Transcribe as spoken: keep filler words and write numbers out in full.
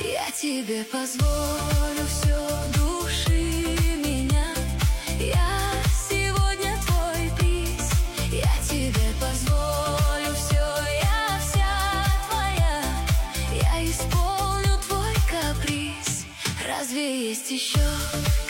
Я тебе позволю все души меня. Я сегодня твой приз. Я тебе позволю все, я вся твоя. Я исполню твой каприз. Разве есть еще